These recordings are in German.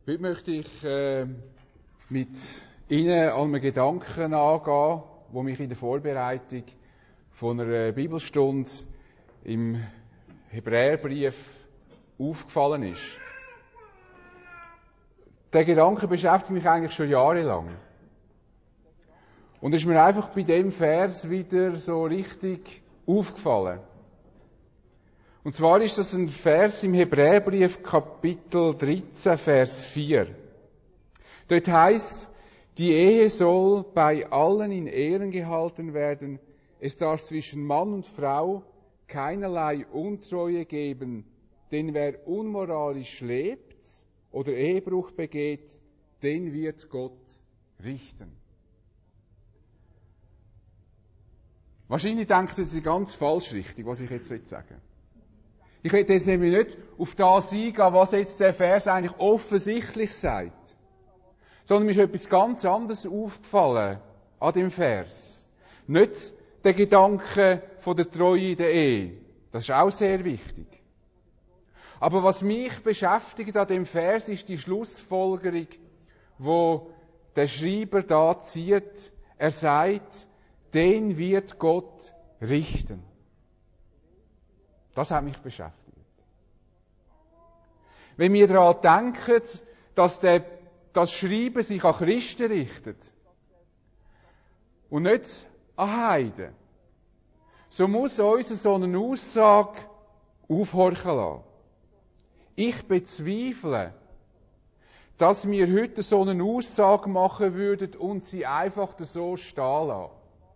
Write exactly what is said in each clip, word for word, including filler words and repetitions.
Heute möchte ich äh, mit Ihnen an einem Gedanken angehen, der mich in der Vorbereitung von einer Bibelstunde im Hebräerbrief aufgefallen ist. Der Gedanke beschäftigt mich eigentlich schon jahrelang. Und ist mir einfach bei dem Vers wieder so richtig aufgefallen. Und zwar ist das ein Vers im Hebräerbrief, Kapitel dreizehn, Vers vier. Dort heißt: Die Ehe soll bei allen in Ehren gehalten werden. Es darf zwischen Mann und Frau keinerlei Untreue geben, denn wer unmoralisch lebt oder Ehebruch begeht, den wird Gott richten. Wahrscheinlich denkt ihr, das ist ganz falsch richtig, was ich jetzt sagen will. Ich will jetzt nämlich nicht auf das eingehen, was jetzt der Vers eigentlich offensichtlich sagt. Sondern mir ist etwas ganz anderes aufgefallen an dem Vers. Nicht der Gedanke von der Treue in der Ehe. Das ist auch sehr wichtig. Aber was mich beschäftigt an dem Vers ist die Schlussfolgerung, wo der Schreiber da zieht. Er sagt, den wird Gott richten. Das hat mich beschäftigt. Wenn wir daran denken, dass der, das Schreiben sich an Christen richtet und nicht an Heiden, so muss uns so eine Aussage aufhorchen lassen. Ich bezweifle, dass wir heute so eine Aussage machen würden und sie einfach so stehen lassen.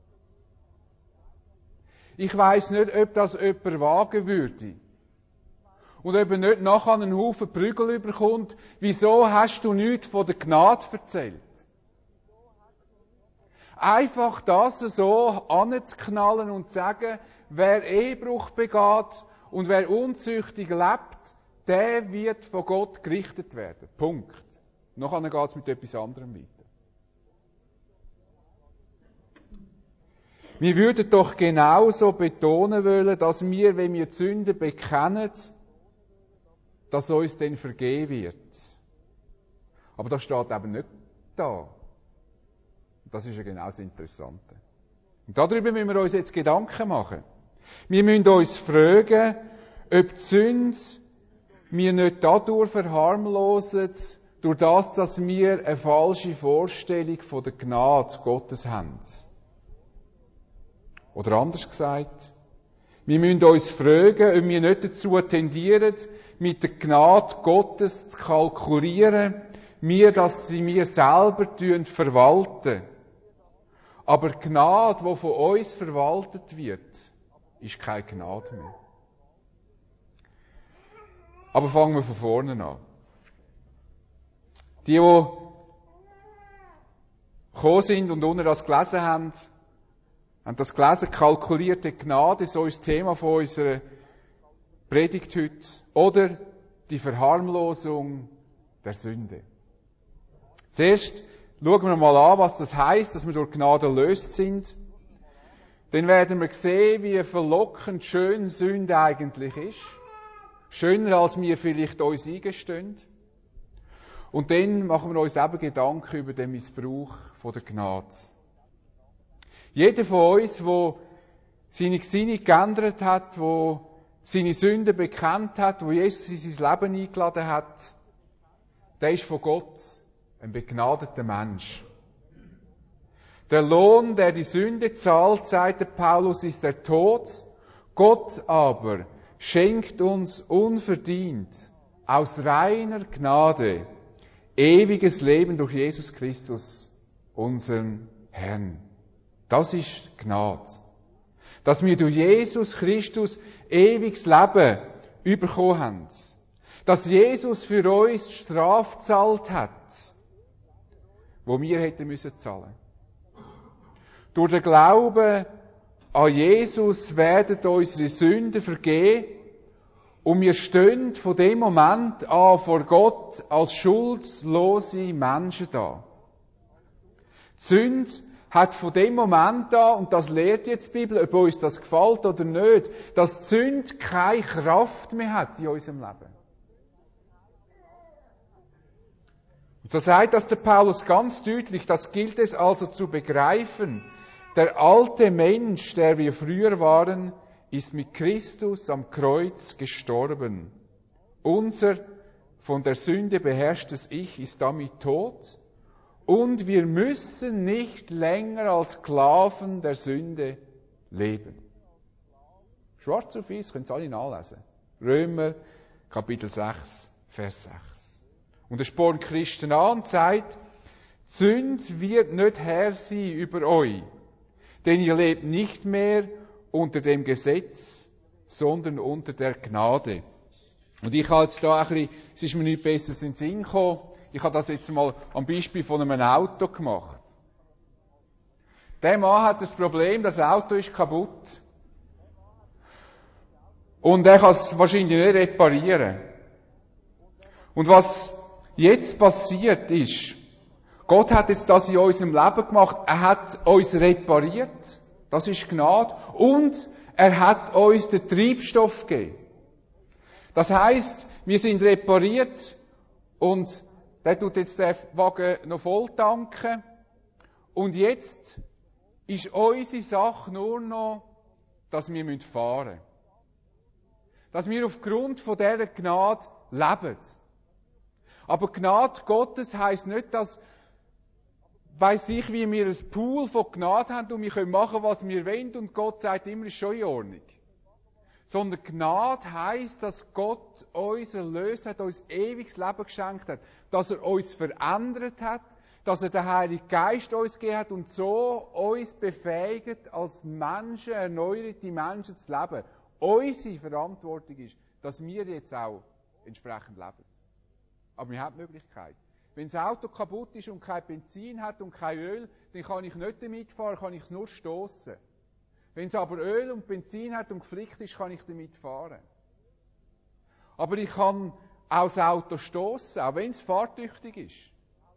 Ich weiss nicht, ob das jemand wagen würde. Und ob er nicht nachher einen Haufen Prügel überkommt. Wieso hast du nichts von der Gnade erzählt? Einfach das so anzuknallen und zu sagen, wer Ehebruch begeht und wer unzüchtig lebt, der wird von Gott gerichtet werden. Punkt. Nachher geht es mit etwas anderem weiter. Wir würden doch genauso betonen wollen, dass wir, wenn wir die Sünde bekennen, dass uns dann vergeben wird. Aber das steht eben nicht da. Das ist ja genau das Interessante. Und darüber müssen wir uns jetzt Gedanken machen. Wir müssen uns fragen, ob die Sünde wir nicht dadurch verharmlosen, durch das, dass wir eine falsche Vorstellung von der Gnade Gottes haben. Oder anders gesagt, wir müssen uns fragen, ob wir nicht dazu tendieren, mit der Gnade Gottes zu kalkulieren, wir, dass sie wir selber verwalten. Aber die Gnade, die von uns verwaltet wird, ist keine Gnade mehr. Aber fangen wir von vorne an. Die, die gekommen sind und unten das gelesen haben, haben das gelesen, kalkulierte Gnade, so ist das Thema von unserer Predigt heute. Oder die Verharmlosung der Sünde. Zuerst schauen wir mal an, was das heisst, dass wir durch Gnade erlöst sind. Dann werden wir sehen, wie verlockend schön Sünde eigentlich ist. Schöner, als wir vielleicht uns eingestehen. Und dann machen wir uns eben Gedanken über den Missbrauch von der Gnade. Jeder von uns, der seine Gesinnung geändert hat, der seine Sünden bekannt hat, der Jesus in sein Leben eingeladen hat, der ist von Gott ein begnadeter Mensch. Der Lohn, der die Sünde zahlt, sagt der Paulus, ist der Tod. Gott aber schenkt uns unverdient, aus reiner Gnade, ewiges Leben durch Jesus Christus, unseren Herrn. Das ist Gnade. Dass wir durch Jesus Christus ewiges Leben bekommen haben. Dass Jesus für uns die Strafe gezahlt hat, wo wir hätten müssen zahlen. Durch den Glauben an Jesus werden unsere Sünden vergeben und wir stehen von dem Moment an vor Gott als schuldlose Menschen da. Die Sünde hat von dem Moment an, und das lehrt jetzt die Bibel, ob uns das gefällt oder nicht, dass die Sünde keine Kraft mehr hat in unserem Leben. Und so sagt das der Paulus ganz deutlich, das gilt es also zu begreifen. Der alte Mensch, der wir früher waren, ist mit Christus am Kreuz gestorben. Unser von der Sünde beherrschtes Ich ist damit tot und wir müssen nicht länger als Sklaven der Sünde leben. Schwarz auf weiß, könnt ihr alle nachlesen. Römer, Kapitel sechs, Vers sechs. Und er spornt Christen an und sagt, die Sünde wird nicht Herr sein über euch, denn ihr lebt nicht mehr unter dem Gesetz, sondern unter der Gnade. Und ich habe jetzt da ein bisschen, es ist mir nichts Besseres in den Sinn gekommen, ich habe das jetzt mal am Beispiel von einem Auto gemacht. Der Mann hat das Problem, das Auto ist kaputt. Und er kann es wahrscheinlich nicht reparieren. Und was jetzt passiert ist, Gott hat jetzt das in unserem Leben gemacht, er hat uns repariert, das ist Gnade, und er hat uns den Treibstoff gegeben. Das heisst, wir sind repariert und der tut jetzt den Wagen noch voll tanken. Und jetzt ist unsere Sache nur noch, dass wir fahren müssen. Dass wir aufgrund von dieser Gnade leben. Aber Gnade Gottes heisst nicht, dass, weiss ich, wie wir ein Pool von Gnade haben und wir können machen, was wir wollen und Gott sagt immer, ist schon in Ordnung. Sondern Gnade heisst, dass Gott uns erlöst hat, uns ewiges Leben geschenkt hat, dass er uns verändert hat, dass er den Heiligen Geist uns gegeben hat und so uns befähigt, als Menschen, erneuerte Menschen zu leben. Unsere Verantwortung ist, dass wir jetzt auch entsprechend leben. Aber wir haben die Möglichkeit. Wenn das Auto kaputt ist und kein Benzin hat und kein Öl, dann kann ich nicht damit fahren, kann ich es nur stossen. Wenn es aber Öl und Benzin hat und geflickt ist, kann ich damit fahren. Aber ich kann auch das Auto stossen, auch wenn es fahrtüchtig ist.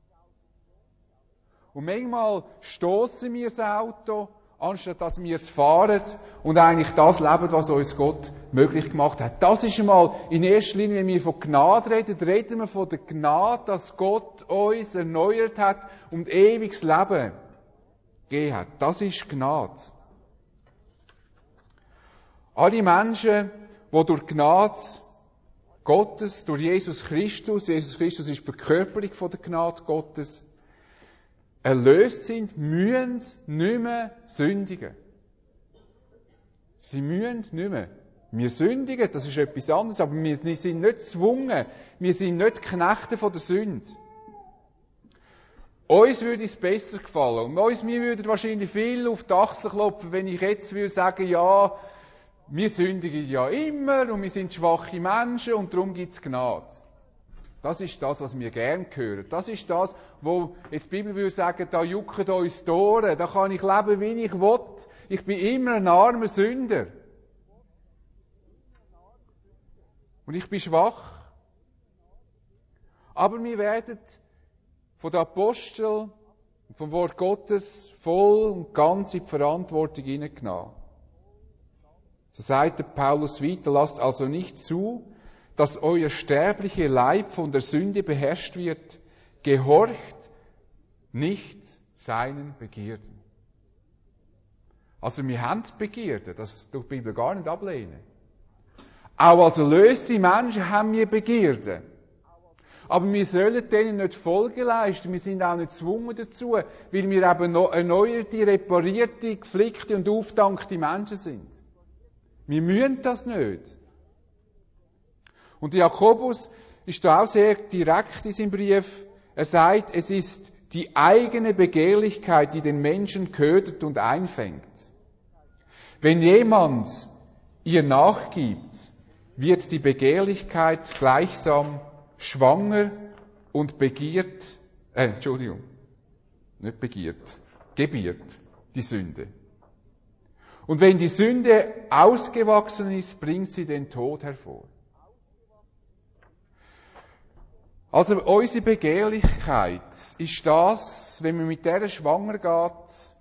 Und manchmal stossen wir das Auto, anstatt dass wir es fahren und eigentlich das leben, was uns Gott möglich gemacht hat. Das ist einmal in erster Linie, wenn wir von Gnade reden, reden wir von der Gnade, dass Gott uns erneuert hat und ewiges Leben gegeben hat. Das ist Gnade. Alle Menschen, die durch Gnade Gottes, durch Jesus Christus, Jesus Christus ist die Verkörperung von der Gnade Gottes, erlöst sind, müssen nicht mehr sündigen. Sie müssen nicht mehr. Wir sündigen, das ist etwas anderes, aber wir sind nicht gezwungen. Wir sind nicht Knechte von der Sünde. Uns würde es besser gefallen. Und uns, wir würden wahrscheinlich viel auf die Achsel klopfen, wenn ich jetzt würde sagen, ja, wir sündigen ja immer und wir sind schwache Menschen und darum gibt es Gnade. Das ist das, was wir gern hören. Das ist das, wo jetzt die Bibel würde sagen, da jucken uns die Ohren, da kann ich leben, wie ich will. Ich bin immer ein armer Sünder. Und ich bin schwach. Aber wir werden von den Aposteln und vom Wort Gottes voll und ganz in die Verantwortung hineingenommen. So sagt der Paulus weiter, lasst also nicht zu, dass euer sterblicher Leib von der Sünde beherrscht wird, gehorcht nicht seinen Begierden. Also wir haben Begierden, das tut die Bibel gar nicht ablehnen. Auch als erlöste Menschen haben wir Begierden. Aber wir sollen denen nicht Folge leisten, wir sind auch nicht gezwungen dazu, weil wir eben erneuerte, reparierte, geflickte und aufdankte Menschen sind. Wir müssen das nicht. Und Jakobus ist da auch sehr direkt in seinem Brief. Er sagt, es ist die eigene Begehrlichkeit, die den Menschen ködert und einfängt. Wenn jemand ihr nachgibt, wird die Begehrlichkeit gleichsam schwanger und begiert, äh, Entschuldigung, nicht begiert, gebiert die Sünde. Und wenn die Sünde ausgewachsen ist, bringt sie den Tod hervor. Also unsere Begehrlichkeit ist das, wenn man mit der schwanger geht,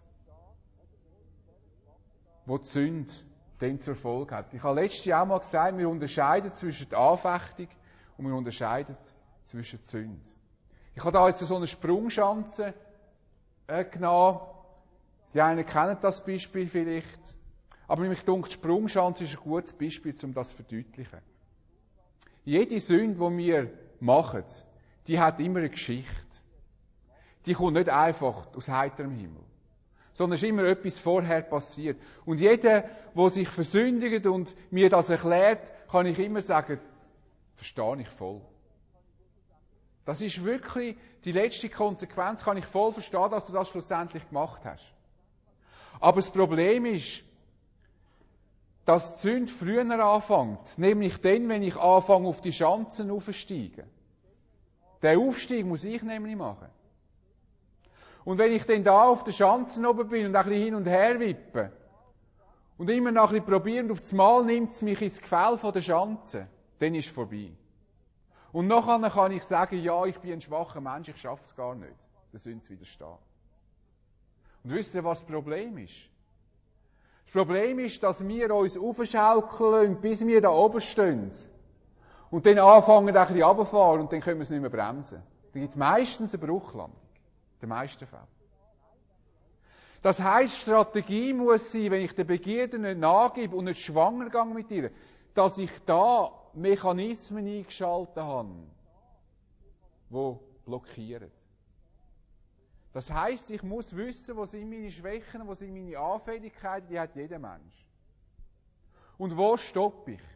wo die Sünde dann zur Folge hat. Ich habe letztes Jahr mal gesagt, wir unterscheiden zwischen der Anfechtung und wir unterscheiden zwischen der Sünde. Ich habe da jetzt so eine Sprungschanze äh, genommen. Die einen kennen das Beispiel vielleicht. Aber mich denkt, die Sprungschanze ist ein gutes Beispiel, um das zu verdeutlichen. Jede Sünde, die wir machen, die hat immer eine Geschichte. Die kommt nicht einfach aus heiterem Himmel. Sondern es ist immer etwas vorher passiert. Und jeder, der sich versündigt und mir das erklärt, kann ich immer sagen, verstehe ich voll. Das ist wirklich die letzte Konsequenz, kann ich voll verstehen, dass du das schlussendlich gemacht hast. Aber das Problem ist, dass die Sünde früher anfängt. Nämlich dann, wenn ich anfange, auf die Schanzen aufzusteigen. Den Aufstieg muss ich nämlich machen. Und wenn ich dann da auf den Schanzen oben bin und ein bisschen hin und her wippe und immer noch ein bisschen probiere und auf das Mal nimmt es mich ins Gefäll von der Schanze, dann ist es vorbei. Und nachher kann ich sagen, ja, ich bin ein schwacher Mensch, ich schaffe es gar nicht, der Sünde zu widerstehen. Und wisst ihr, was das Problem ist? Das Problem ist, dass wir uns aufschaukeln, bis wir da oben stehen. Und dann anfangen, ein bisschen runterzufahren und dann können wir es nicht mehr bremsen. Dann gibt es meistens eine Bruchlandung. In den meisten Fällen. Das heisst, Strategie muss sein, wenn ich der Begierde nicht nachgebe und nicht schwanger gehe mit ihr, dass ich da Mechanismen eingeschaltet habe, die blockieren. Das heisst, ich muss wissen, wo sind meine Schwächen, wo sind meine Anfälligkeiten, die hat jeder Mensch. Und wo stoppe ich?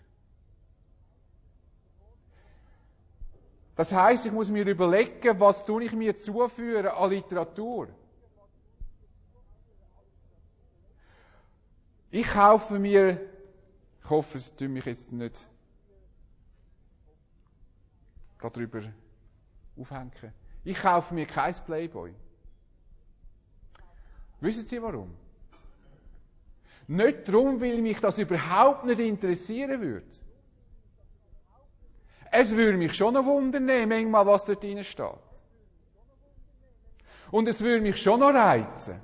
Das heisst, ich muss mir überlegen, was tue ich mir zuführen an Literatur. Ich kaufe mir, ich hoffe, es tut mich jetzt nicht darüber aufhängen. Ich kaufe mir kein Playboy. Wissen Sie warum? Nicht darum, weil mich das überhaupt nicht interessieren würde. Es würde mich schon noch wundern, manchmal, was dort drin steht. Und es würde mich schon noch reizen.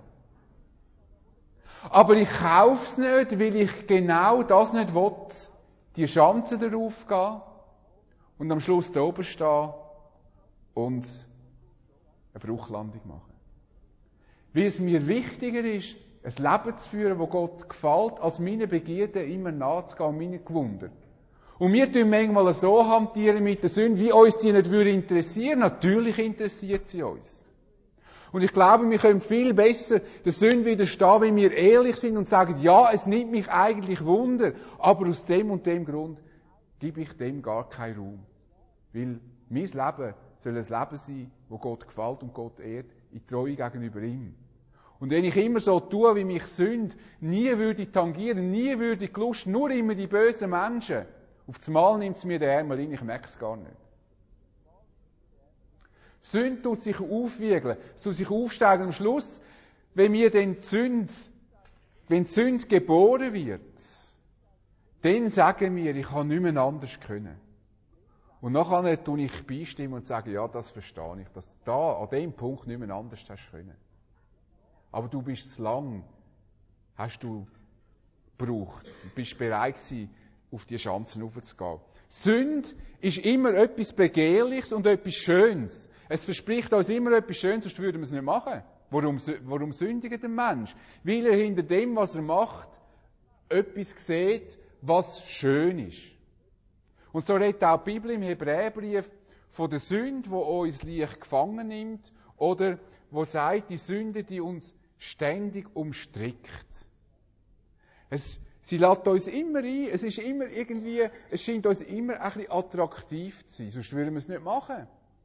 Aber ich kaufe es nicht, weil ich genau das nicht will. Die Schanze darauf gehen und am Schluss da oben stehen und eine Bruchlandung machen. Weil es mir wichtiger ist, ein Leben zu führen, das Gott gefällt, als meine Begierden immer nachzugehen und meine Gewunder. Und wir tun manchmal so hantieren mit der Sünde, wie uns die nicht würde interessieren. Natürlich interessiert sie uns. Und ich glaube, wir können viel besser der Sünde widerstehen, wenn wir ehrlich sind und sagen, ja, es nimmt mich eigentlich Wunder, aber aus dem und dem Grund gebe ich dem gar keinen Raum. Weil mein Leben soll ein Leben sein, wo Gott gefällt und Gott ehrt, in Treue gegenüber ihm. Und wenn ich immer so tue, wie mich Sünde nie würde tangieren, nie würde Lust, nur immer die bösen Menschen, auf das Mal nimmt es mir den Ärmel rein, ich merke es gar nicht. Sünde tut sich aufwiegeln, es tut sich aufsteigen. Am Schluss, wenn mir dann die Sünde, wenn die Sünde geboren wird, dann sagen wir, ich habe nicht mehr anders können. Und nachher tue ich beistimmen und sage, ja, das verstehe ich, dass du da an dem Punkt nicht mehr anders hast können. Aber du bist zu lang, hast du gebraucht, und bist bereit gewesen, auf die Schanzen raufzugehen. Sünde ist immer etwas Begehrliches und etwas Schönes. Es verspricht uns immer etwas Schönes, sonst würden wir es nicht machen. Warum, warum sündigt der Mensch? Weil er hinter dem, was er macht, etwas sieht, was schön ist. Und so redet auch die Bibel im Hebräerbrief von der Sünde, die uns leicht gefangen nimmt, oder wo sagt, die Sünde, die uns ständig umstrickt. Es, sie lädt uns immer ein, es ist immer irgendwie, es scheint uns immer ein bisschen attraktiv zu sein, sonst würden wir es nicht machen.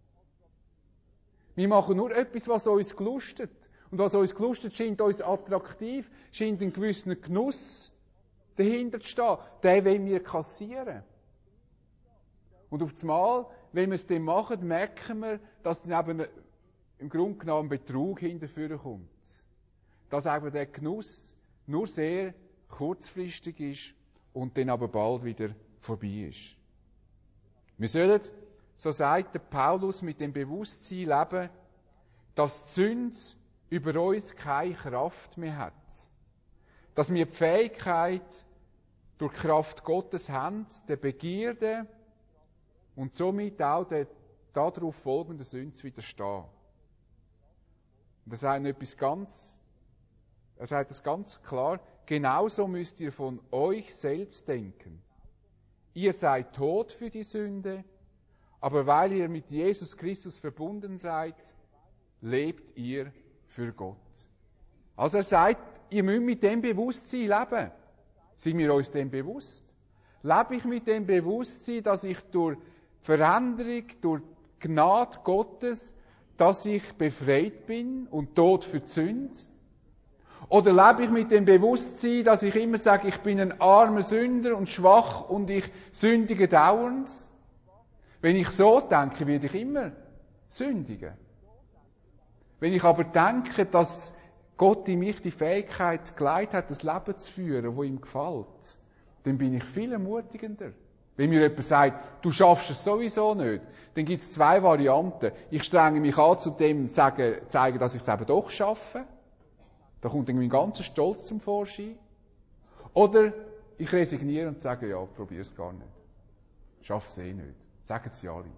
Wir machen nur etwas, was uns gelustet. Und was uns gelustet, scheint uns attraktiv, scheint einen gewissen Genuss dahinter zu stehen. Den wollen wir kassieren. Und auf das Mal, wenn wir es dann machen, merken wir, dass dann eben im Grunde genommen Betrug hinterführen kommt. Dass eben der Genuss nur sehr kurzfristig ist und dann aber bald wieder vorbei ist. Wir sollen, so sagt der Paulus, mit dem Bewusstsein leben, dass die Sünde über uns keine Kraft mehr hat. Dass wir die Fähigkeit durch die Kraft Gottes haben, der Begierde und somit auch der darauf folgenden Sünden zu widerstehen. Und er sagt etwas ganz, er sagt es ganz klar, genauso müsst ihr von euch selbst denken. Ihr seid tot für die Sünde, aber weil ihr mit Jesus Christus verbunden seid, lebt ihr für Gott. Also er sagt, ihr müsst mit dem Bewusstsein leben. Sind wir uns dem bewusst? Lebe ich mit dem Bewusstsein, dass ich durch Veränderung, durch Gnade Gottes, dass ich befreit bin und tot für die Sünde? Oder lebe ich mit dem Bewusstsein, dass ich immer sage, ich bin ein armer Sünder und schwach und ich sündige dauernd? Wenn ich so denke, werde ich immer sündigen. Wenn ich aber denke, dass Gott in mich die Fähigkeit geleitet hat, das Leben zu führen, das ihm gefällt, dann bin ich viel ermutigender. Wenn mir jemand sagt, du schaffst es sowieso nicht, dann gibt es zwei Varianten. Ich strenge mich an, zu dem sagen, zeigen, dass ich es eben doch schaffe. Da kommt dann mein ganzer Stolz zum Vorschein. Oder ich resigniere und sage, ja, probier es gar nicht. Schaff es eh nicht. Sagen sie alle.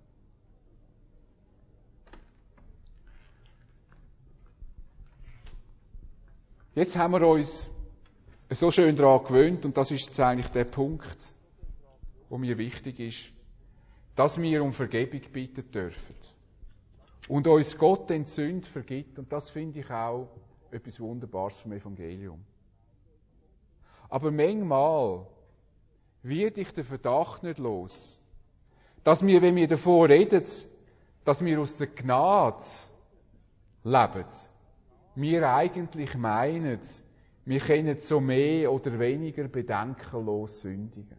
Jetzt haben wir uns so schön daran gewöhnt, und das ist jetzt eigentlich der Punkt, der mir wichtig ist, dass wir um Vergebung bitten dürfen. Und uns Gott den Sünd vergibt, und das finde ich auch etwas Wunderbares vom Evangelium. Aber manchmal wird ich den Verdacht nicht los, dass wir, wenn wir davon reden, dass wir aus der Gnade leben, wir eigentlich meinen, wir können so mehr oder weniger bedenkenlos sündigen.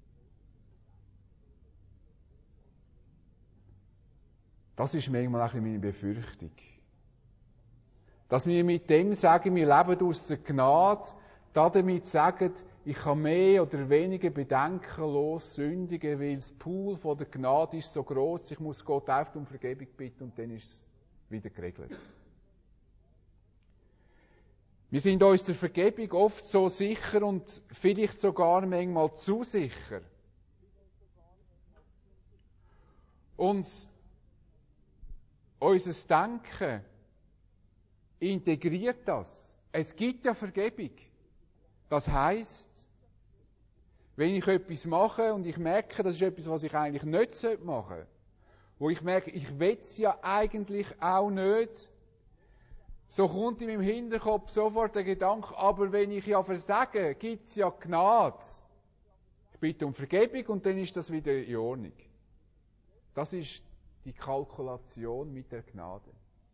Das ist manchmal auch meine Befürchtung. Dass wir mit dem sagen, wir leben aus der Gnade, damit sagen, ich kann mehr oder weniger bedenkenlos sündigen, weil das Pool von der Gnade ist so gross, ich muss Gott einfach um Vergebung bitten und dann ist es wieder geregelt. Wir sind uns der Vergebung oft so sicher und vielleicht sogar manchmal zu sicher. Und unser Denken integriert das. Es gibt ja Vergebung. Das heisst, wenn ich etwas mache und ich merke, das ist etwas, was ich eigentlich nicht machen sollte, wo ich merke, ich will es ja eigentlich auch nicht, so kommt in meinem Hinterkopf sofort der Gedanke, aber wenn ich ja versage, gibt es ja Gnade. Ich bitte um Vergebung und dann ist das wieder in Ordnung. Das ist die Kalkulation mit der Gnade.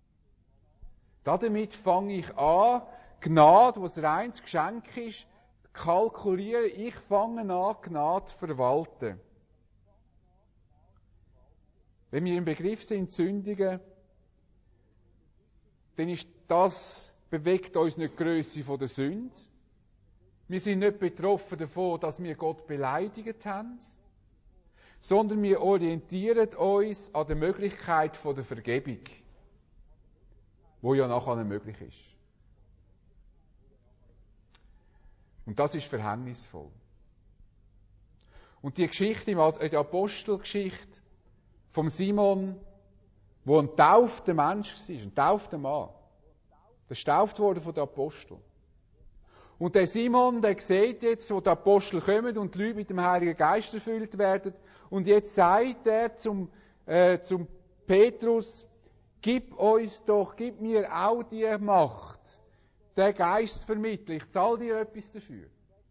Damit fange ich an, Gnade, was ein reines Geschenk ist, kalkulieren. Ich fange an, Gnade zu verwalten. Wenn wir im Begriff sind, sündigen, dann ist das, bewegt uns nicht die Grösse von der Sünde. Wir sind nicht betroffen davon, dass wir Gott beleidigt haben, sondern wir orientieren uns an der Möglichkeit von der Vergebung, wo ja nachher nicht möglich ist. Und das ist verhängnisvoll. Und die Geschichte, die Apostelgeschichte vom Simon, wo ein taufter Mensch war, ein taufter Mann, der getauft wurde von den Aposteln. Und der Simon, der sieht jetzt, wo die Apostel kommen und die Leute mit dem Heiligen Geist erfüllt werden. Und jetzt sagt er zum, äh, zum Petrus, gib uns doch, gib mir auch die Macht, den Geist zu vermitteln. Ich zahle dir etwas dafür.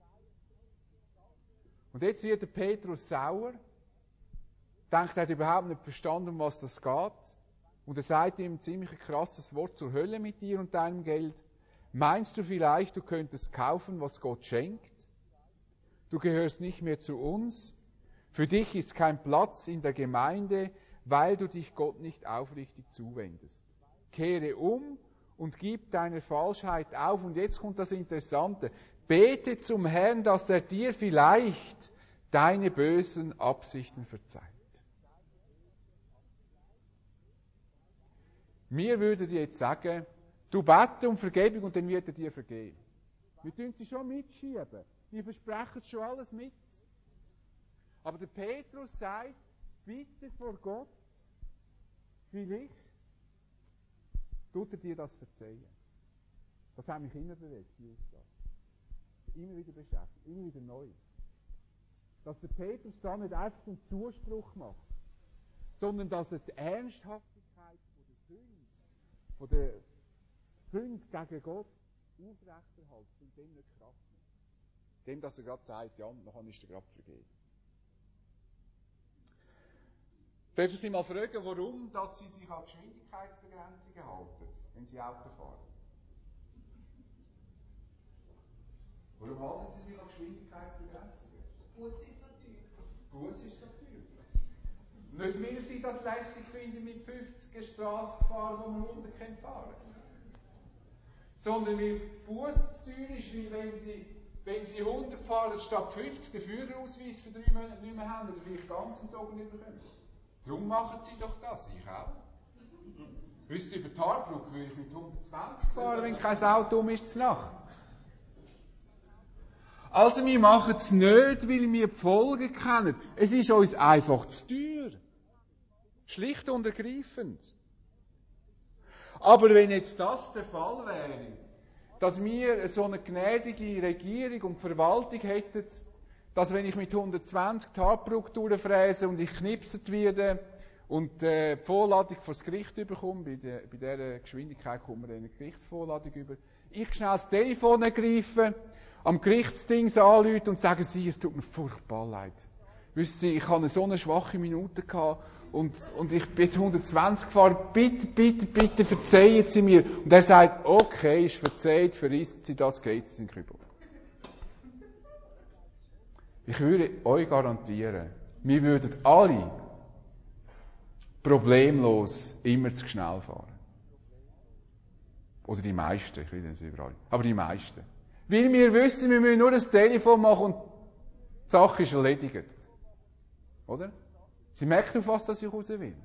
Und jetzt wird der Petrus sauer, denkt, er hat überhaupt nicht verstanden, um was das geht. Und er sagt ihm ein ziemlich krasses Wort zur Hölle mit dir und deinem Geld. Meinst du vielleicht, du könntest kaufen, was Gott schenkt? Du gehörst nicht mehr zu uns. Für dich ist kein Platz in der Gemeinde, weil du dich Gott nicht aufrichtig zuwendest. Kehre um und gib deine Falschheit auf. Und jetzt kommt das Interessante. Bete zum Herrn, dass er dir vielleicht deine bösen Absichten verzeiht. Mir würden jetzt sagen, du bete um Vergebung und dann wird er dir vergeben. Wir tun sie schon mitschieben. Wir versprechen schon alles mit. Aber der Petrus sagt, bitte vor Gott, vielleicht tut er dir das verzeihen. Das hat mich immer bewegt, die Aussage. Immer wieder beschäftigt, immer wieder neu. Dass der Petrus da nicht einfach einen Zuspruch macht, sondern dass er die Ernsthaftigkeit von der Sünde, von der Sünde gegen Gott aufrechterhält und dem nicht Kraft nimmt. Dem, dass er gerade sagt, ja, dann kann ich dir gerade vergeben. Dürfen Sie mal fragen, warum dass Sie sich an Geschwindigkeitsbegrenzungen halten, wenn Sie Auto fahren? Warum halten Sie sich an Geschwindigkeitsbegrenzungen? Bus ist so teuer. Bus ist so teuer. Nicht, weil Sie das lässig finden, mit fünfziger Straße zu fahren, wo man runter fahren kann. Sondern weil Bus zu teuer ist, weil wenn Sie, wenn Sie hundert fahren statt fünfzig den Führerausweis für drei Monate nicht mehr haben oder vielleicht ganz entzogen nicht bekommen. Darum machen Sie doch das, ich auch. Wisst ihr, über die Haarbrücke würde ich mit hundertzwanzig fahren, wenn kein Auto um ist zur Nacht. Also wir machen es nicht, weil wir die Folgen kennen. Es ist uns einfach zu teuer. Schlicht und ergreifend. Aber wenn jetzt das der Fall wäre, dass wir so eine gnädige Regierung und Verwaltung hätten, dass wenn ich mit hundertzwanzig die Haarbrücke durchfräse und ich knipset werde und äh, die Vorladung vor das Gericht bekomme, bei, der, bei dieser Geschwindigkeit kommt man eine Gerichtsvorladung über, ich schnell das Telefon ergreife, am Gerichtsding anrufen und sagen, Sie, es tut mir furchtbar leid. Wissen Sie, ich hatte so eine schwache Minute gehabt und, und ich bin jetzt hundertzwanzig gefahren, bitte, bitte, bitte verzeihen Sie mir. Und er sagt, okay, ist verzeiht, verrisst Sie das, geht es in den Kübel. Ich würde euch garantieren, wir würden alle problemlos immer zu schnell fahren. Oder die meisten, ich will nicht überall, aber die meisten. Weil wir wissen, wir müssen nur ein Telefon machen und die Sache ist erledigt. Oder? Sie merken, auf was das ich raus will.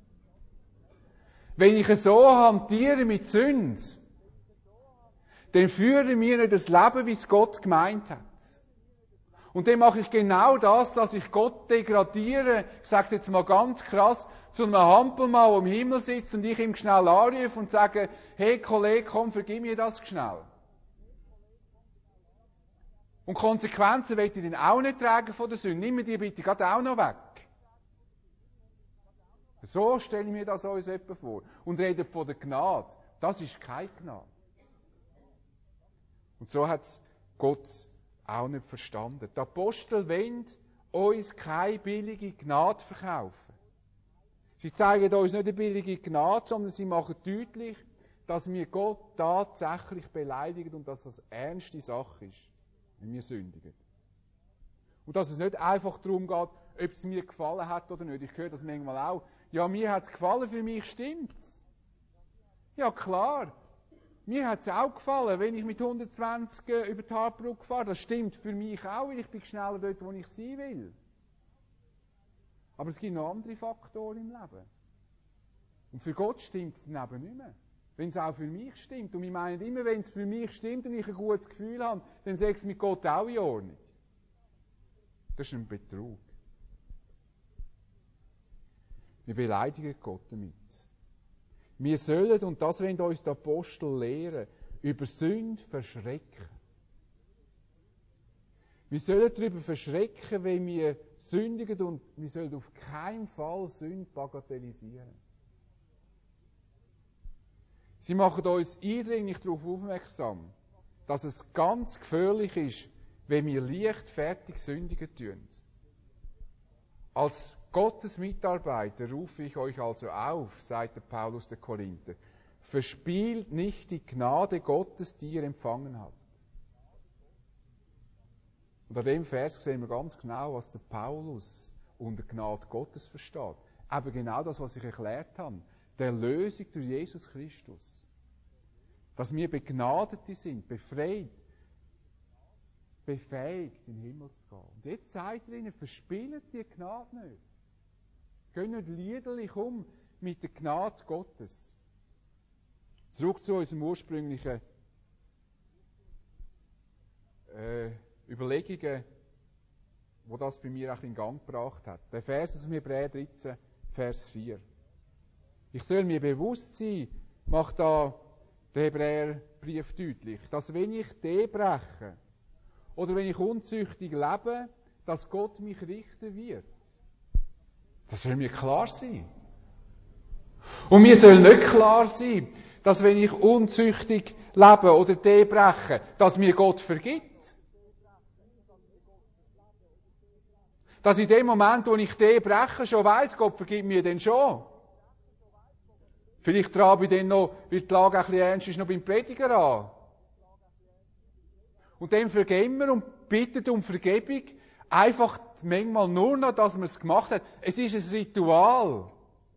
Wenn ich so hantiere mit Sünde, dann führen wir nicht das Leben, wie es Gott gemeint hat. Und dann mache ich genau das, dass ich Gott degradiere, ich sage es jetzt mal ganz krass, zu einem Hampelmann, der im Himmel sitzt und ich ihm schnell anrufe und sage, hey Kollege, komm, vergib mir das schnell. Und Konsequenzen will ich dann auch nicht tragen von der Sünde. Nimm mir die bitte gerade auch noch weg. So stelle ich mir das uns etwa vor. Und rede von der Gnade. Das ist keine Gnade. Und so hat es Gott auch nicht verstanden. Die Apostel wollen uns keine billige Gnade verkaufen. Sie zeigen uns nicht eine billige Gnade, sondern sie machen deutlich, dass wir Gott tatsächlich beleidigen und dass das eine ernste Sache ist, wenn wir sündigen. Und dass es nicht einfach darum geht, ob es mir gefallen hat oder nicht. Ich höre das manchmal auch. Ja, mir hat es gefallen, für mich stimmt's. Ja, klar. Mir hat es auch gefallen, wenn ich mit hundertzwanzig über die Haarbrücke fahre. Das stimmt für mich auch, weil ich bin schneller dort, wo ich sein will. Aber es gibt noch andere Faktoren im Leben. Und für Gott stimmt es dann eben nicht mehr. Wenn es auch für mich stimmt. Und wir meinen immer, wenn es für mich stimmt und ich ein gutes Gefühl habe, dann sage ich es mit Gott auch in Ordnung. Das ist ein Betrug. Wir beleidigen Gott damit. Wir sollen, und das wollen uns die Apostel lehren, über Sünde verschrecken. Wir sollen darüber verschrecken, wenn wir sündigen, und wir sollen auf keinen Fall Sünde bagatellisieren. Sie machen uns eindringlich darauf aufmerksam, dass es ganz gefährlich ist, wenn wir leichtfertig sündigen tun. Als Gottes Mitarbeiter rufe ich euch also auf, sagt der Paulus der Korinther, verspielt nicht die Gnade Gottes, die ihr empfangen habt. Und an dem Vers sehen wir ganz genau, was der Paulus unter Gnade Gottes versteht. Eben genau das, was ich erklärt habe. Die Erlösung durch Jesus Christus. Dass wir Begnadete sind, befreit, befähigt, in den Himmel zu gehen. Und jetzt sagt er ihnen, verspielt die Gnade nicht. Geht nicht liederlich um mit der Gnade Gottes. Zurück zu unserem ursprünglichen äh, Überlegungen, wo das bei mir auch in Gang gebracht hat. Der Vers aus dem Hebräer dreizehn, Vers vier. Ich soll mir bewusst sein, macht da der Hebräerbrief deutlich, dass wenn ich die breche oder wenn ich unzüchtig lebe, dass Gott mich richten wird. Das soll mir klar sein. Und mir soll nicht klar sein, dass wenn ich unzüchtig lebe oder die breche, dass mir Gott vergibt. Dass in dem Moment, wo ich die breche, schon weiss, Gott vergibt mir den schon. Vielleicht trabe ich dann noch, weil die Lage ein bisschen ernst ist, noch beim Prediger an. Und dann vergeben wir und bitten um Vergebung. Einfach manchmal nur noch, dass man es gemacht hat. Es ist ein Ritual.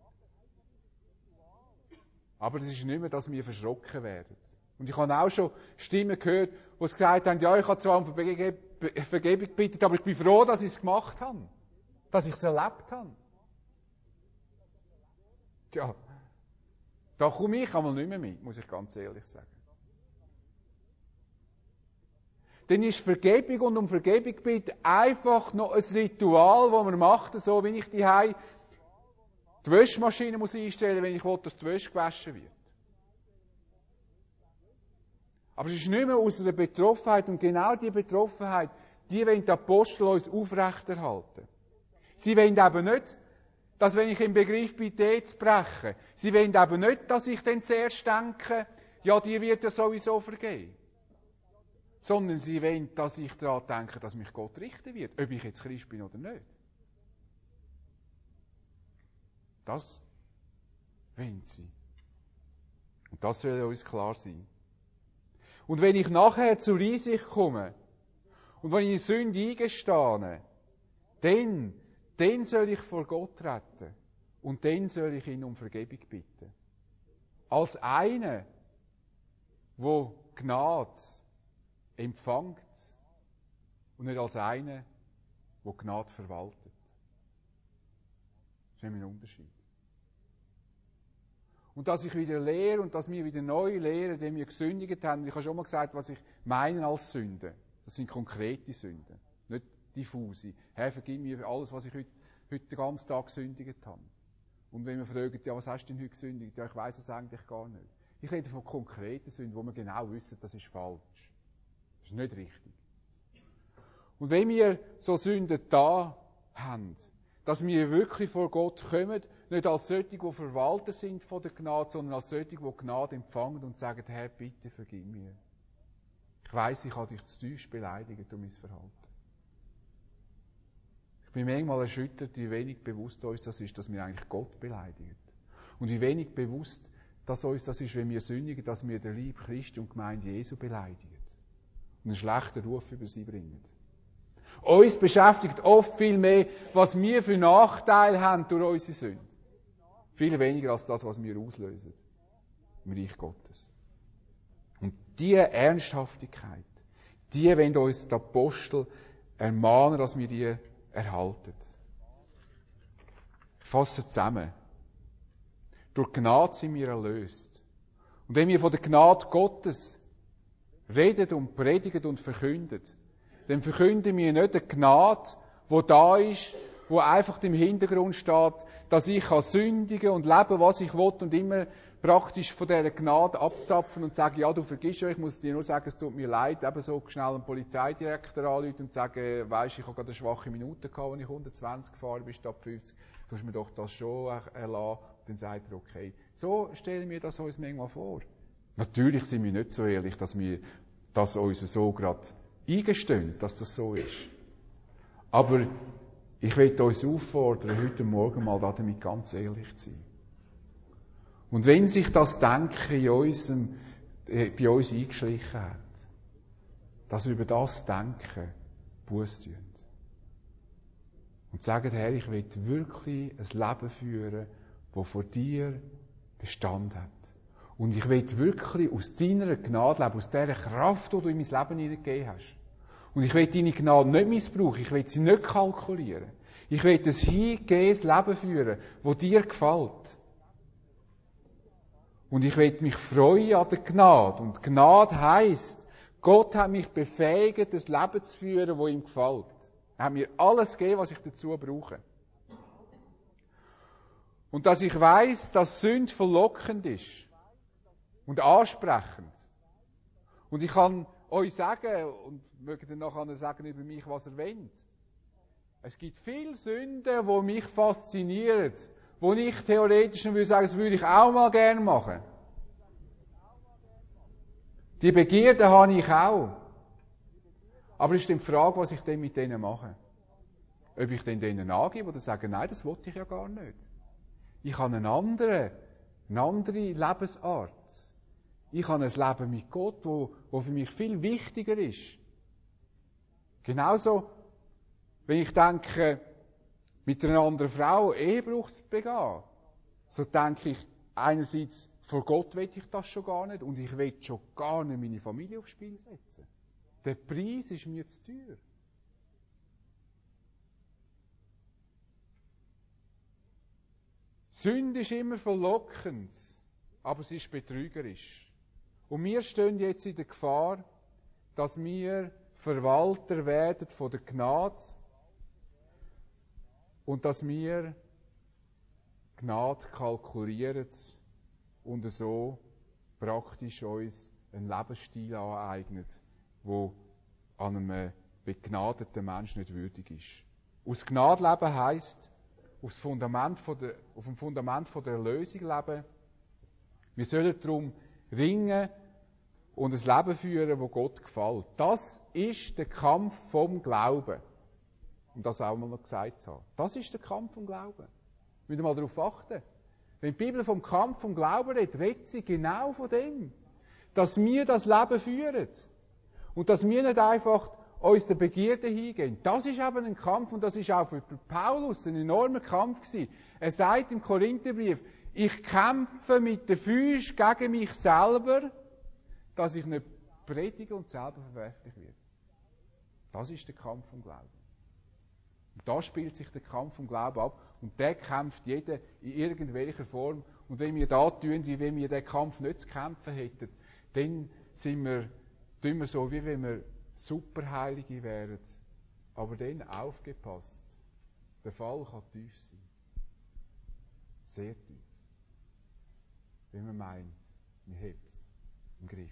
Aber es ist nicht mehr, dass wir verschrocken werden. Und ich habe auch schon Stimmen gehört, die gesagt haben, ja, ich habe zwar um Vergebung gebeten, aber ich bin froh, dass ich es gemacht habe. Dass ich es erlebt habe. Tja, da komme ich einmal nicht mehr mit, muss ich ganz ehrlich sagen. Dann ist Vergebung und um Vergebung bitten einfach noch ein Ritual, das man macht, so wie ich die Hause die Waschmaschine muss einstellen, wenn ich will, dass die Wäsche gewaschen wird. Aber es ist nicht mehr aus einer Betroffenheit, und genau diese Betroffenheit, die wollen die Apostel uns aufrechterhalten. Sie wollen eben nicht, dass wenn ich im Begriff bin, die zu brechen, sie wollen eben nicht, dass ich dann zuerst denke, ja, die wird ja sowieso vergeben. Sondern sie wollen, dass ich daran denke, dass mich Gott richten wird, ob ich jetzt Christ bin oder nicht. Das wollen sie. Und das soll uns klar sein. Und wenn ich nachher zur Einsicht komme und wenn ich die Sünde eingestehe, dann, dann soll ich vor Gott treten und dann soll ich ihn um Vergebung bitten. Als einer, der Gnade empfängt und nicht als einer, der Gnade verwaltet. Das ist ein Unterschied. Und dass ich wieder lehre und dass wir wieder neu lehren, indem wir gesündigt haben. Ich habe schon mal gesagt, was ich meine als Sünde. Das sind konkrete Sünden, nicht diffuse. Herr, vergib mir für alles, was ich heute, heute den ganzen Tag gesündigt habe. Und wenn wir fragen, ja, was hast du denn heute gesündigt? Ja, ich weiss es eigentlich gar nicht. Ich rede von konkreten Sünden, wo wir genau wissen, das ist falsch. Das ist nicht richtig. Und wenn wir so Sünden da haben, dass wir wirklich vor Gott kommen, nicht als solche, die verwaltet sind von der Gnade, sondern als solche, die Gnade empfangen und sagen, Herr, bitte vergib mir. Ich weiss, ich habe dich zu tief beleidigt durch mein Verhalten. Ich bin manchmal erschüttert, wie wenig bewusst uns das ist, dass wir eigentlich Gott beleidigen. Und wie wenig bewusst, dass uns das ist, wenn wir sündigen, dass wir den Leib Christi und die Gemeinde Jesu beleidigen. Und einen schlechten Ruf über sie bringen. Uns beschäftigt oft viel mehr, was wir für Nachteile haben durch unsere Sünde. Viel weniger als das, was wir auslösen im Reich Gottes. Und diese Ernsthaftigkeit, die wollen uns die Apostel ermahnen, dass wir die erhalten. Ich fasse zusammen. Durch Gnade sind wir erlöst. Und wenn wir von der Gnade Gottes reden und predigen und verkünden, dann verkünden wir nicht eine Gnade, die da ist, wo einfach im Hintergrund steht, dass ich kann sündigen und leben, was ich will und immer praktisch von dieser Gnade abzapfen und sagen, ja, du vergisst ja, ich muss dir nur sagen, es tut mir leid, eben so schnell einen Polizeidirektor anrufen und sagen, weisst, ich habe gerade eine schwache Minute gehabt, als ich hundertzwanzig gefahren bin, statt fünfzig, du hast mir doch das schon erlassen. Dann sagt er, okay. So stellen wir das uns manchmal vor. Natürlich sind wir nicht so ehrlich, dass wir das uns so gerade eingestehen, dass das so ist. Aber ich möchte uns auffordern, heute Morgen mal damit ganz ehrlich zu sein. Und wenn sich das Denken in unserem, äh, bei uns eingeschlichen hat, dass wir über das Denken Buße tun. Und sagen, Herr, ich will wirklich ein Leben führen, das vor dir Bestand hat. Und ich will wirklich aus deiner Gnade leben, aus dieser Kraft, die du in mein Leben hineingegeben hast. Und ich will deine Gnade nicht missbrauchen, ich will sie nicht kalkulieren. Ich will ein hingehendes Leben führen, das dir gefällt. Und ich will mich freuen an der Gnade. Und Gnade heisst, Gott hat mich befähigt, ein Leben zu führen, das ihm gefällt. Er hat mir alles gegeben, was ich dazu brauche. Und dass ich weiss, dass Sünde verlockend ist und ansprechend. Und ich kann euch sagen, und mögt ihr nachher sagen über mich, was ihr wollt. Es gibt viele Sünden, die mich faszinieren, wo ich theoretisch würde sagen, das würde ich auch mal gerne machen. Die Begierde habe ich auch. Aber es ist die Frage, was ich denn mit denen mache. Ob ich denn denen angebe oder sage, nein, das wollte ich ja gar nicht. Ich habe eine andere, eine andere Lebensart. Ich habe ein Leben mit Gott, wo, wo für mich viel wichtiger ist. Genauso, wenn ich denke, mit einer anderen Frau Ehebruch zu begehen, so denke ich einerseits, vor Gott will ich das schon gar nicht und ich will schon gar nicht meine Familie aufs Spiel setzen. Der Preis ist mir zu teuer. Sünde ist immer verlockend, aber sie ist betrügerisch. Und wir stehen jetzt in der Gefahr, dass wir Verwalter werden von der Gnade und dass wir Gnade kalkulieren und so praktisch uns einen Lebensstil aneignen, der an einem begnadeten Menschen nicht würdig ist. Aus Gnade leben heisst, aufs Fundament von der, auf dem Fundament von der Erlösung leben. Wir sollen darum ringen und ein Leben führen, das Gott gefällt. Das ist der Kampf vom Glauben. Um das auch mal noch gesagt zu haben. Das ist der Kampf vom Glauben. Wir müssen mal darauf achten. Wenn die Bibel vom Kampf vom Glauben redet, redet sie genau von dem. Dass wir das Leben führen. Und dass wir nicht einfach uns der Begierde hingehen. Das ist eben ein Kampf und das ist auch für Paulus ein enormer Kampf gewesen. Er sagt im Korintherbrief, ich kämpfe mit den Füßen gegen mich selber, dass ich nicht predige und selber verwerflich werde. Das ist der Kampf vom Glauben. Und da spielt sich der Kampf vom Glauben ab und der kämpft jeder in irgendwelcher Form. Und wenn wir da tun, wie wenn wir den Kampf nicht zu kämpfen hätten, dann sind wir, tun wir so, wie wenn wir Superheilige wären. Aber dann aufgepasst. Der Fall kann tief sein. Sehr tief. Wenn man meint, wir haben es im Griff.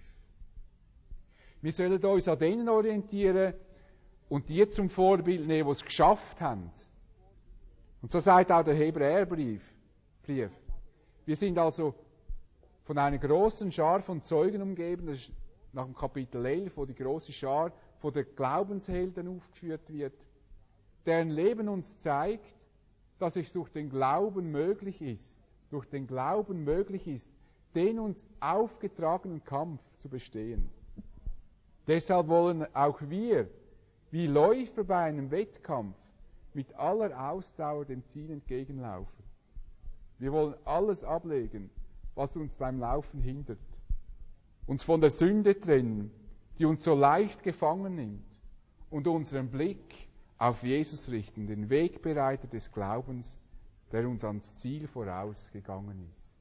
Wir sollen uns an denen orientieren und die zum Vorbild nehmen, die es geschafft haben. Und so sagt auch der Hebräerbrief. Brief. Wir sind also von einer großen Schar von Zeugen umgeben. Das ist nach dem Kapitel elf, wo die große Schar von den Glaubenshelden aufgeführt wird, deren Leben uns zeigt, dass es durch den Glauben möglich ist, durch den Glauben möglich ist, den uns aufgetragenen Kampf zu bestehen. Deshalb wollen auch wir, wie Läufer bei einem Wettkampf, mit aller Ausdauer dem Ziel entgegenlaufen. Wir wollen alles ablegen, was uns beim Laufen hindert, uns von der Sünde trennen, die uns so leicht gefangen nimmt, und unseren Blick auf Jesus richten, den Wegbereiter des Glaubens, der uns ans Ziel vorausgegangen ist.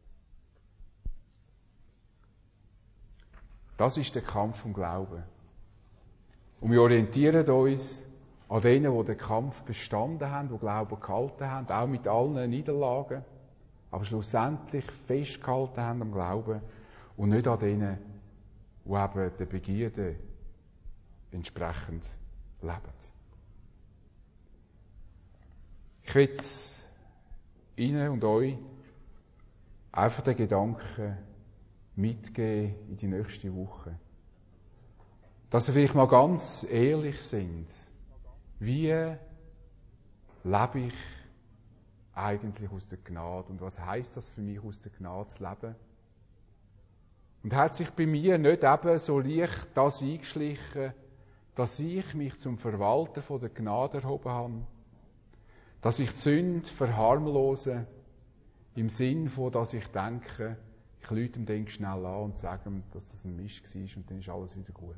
Das ist der Kampf vom Glauben. Und wir orientieren uns an denen, die den Kampf bestanden haben, die Glauben gehalten haben, auch mit allen Niederlagen, aber schlussendlich festgehalten haben am Glauben und nicht an denen, die eben der Begierde entsprechend leben. Ich will Ihnen und euch einfach den Gedanken mitgeben in die nächste Woche. Dass wir vielleicht mal ganz ehrlich sind. Wie lebe ich eigentlich aus der Gnade? Und was heisst das für mich, aus der Gnade zu leben? Und hat sich bei mir nicht eben so leicht das eingeschlichen, dass ich mich zum Verwalter von der Gnade erhoben habe? Dass ich die Sünde verharmlose, im Sinn von, dass ich denke, ich lüte ihm den schnell an und sage ihm, dass das ein Mist war und dann ist alles wieder gut.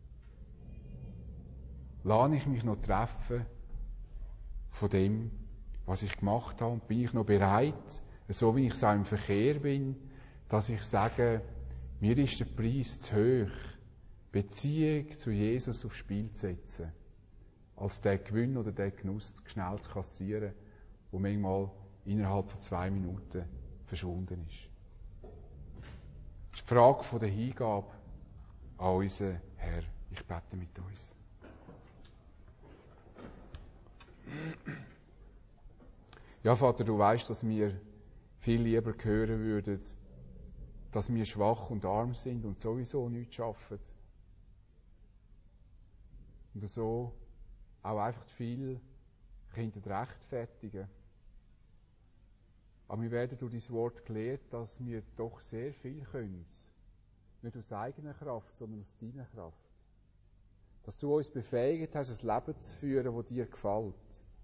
Lasse ich mich noch treffen von dem, was ich gemacht habe? Und bin ich noch bereit, so wie ich so im Verkehr bin, dass ich sage, mir ist der Preis zu hoch, Beziehung zu Jesus aufs Spiel zu setzen, als der Gewinn oder der Genuss schnell zu kassieren, wo manchmal innerhalb von zwei Minuten verschwunden ist. Das ist die Frage von der Hingabe an unseren Herr. Ich bete mit uns. Ja, Vater, du weißt, dass wir viel lieber hören würden, dass wir schwach und arm sind und sowieso nichts schaffen. Und so auch einfach viel Kinder rechtfertigen. Aber wir werden durch dein Wort gelehrt, dass wir doch sehr viel können. Nicht aus eigener Kraft, sondern aus deiner Kraft. Dass du uns befähigt hast, ein Leben zu führen, das dir gefällt.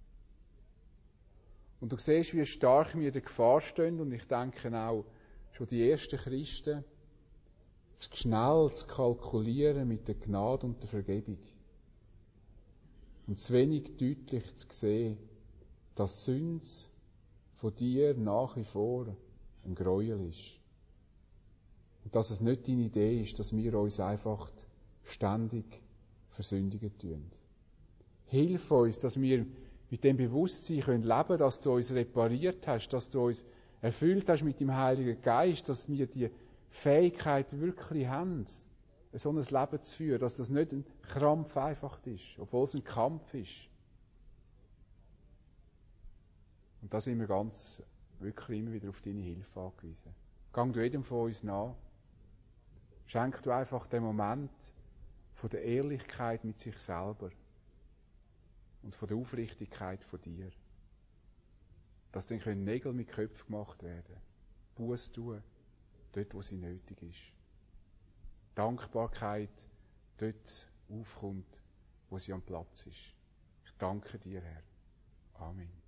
Und du siehst, wie stark wir in der Gefahr stehen, und ich denke auch, schon die ersten Christen, zu schnell zu kalkulieren mit der Gnade und der Vergebung. Und zu wenig deutlich zu sehen, dass Sünde von dir nach wie vor ein Gräuel ist. Und dass es nicht deine Idee ist, dass wir uns einfach ständig versündigen tun. Hilf uns, dass wir mit dem Bewusstsein können leben, dass du uns repariert hast, dass du uns erfüllt hast mit dem Heiligen Geist, dass wir die Fähigkeit wirklich haben, so ein Leben zu führen, dass das nicht ein Krampf einfach ist, obwohl es ein Kampf ist. Und da sind wir ganz, wirklich immer wieder auf deine Hilfe angewiesen. Gang du jedem von uns nach. Schenk du einfach den Moment von der Ehrlichkeit mit sich selber und von der Aufrichtigkeit von dir. Dass dann können Nägel mit Köpfen gemacht werden. Buß tun, dort wo sie nötig ist. Dankbarkeit dort aufkommt, wo sie am Platz ist. Ich danke dir, Herr. Amen.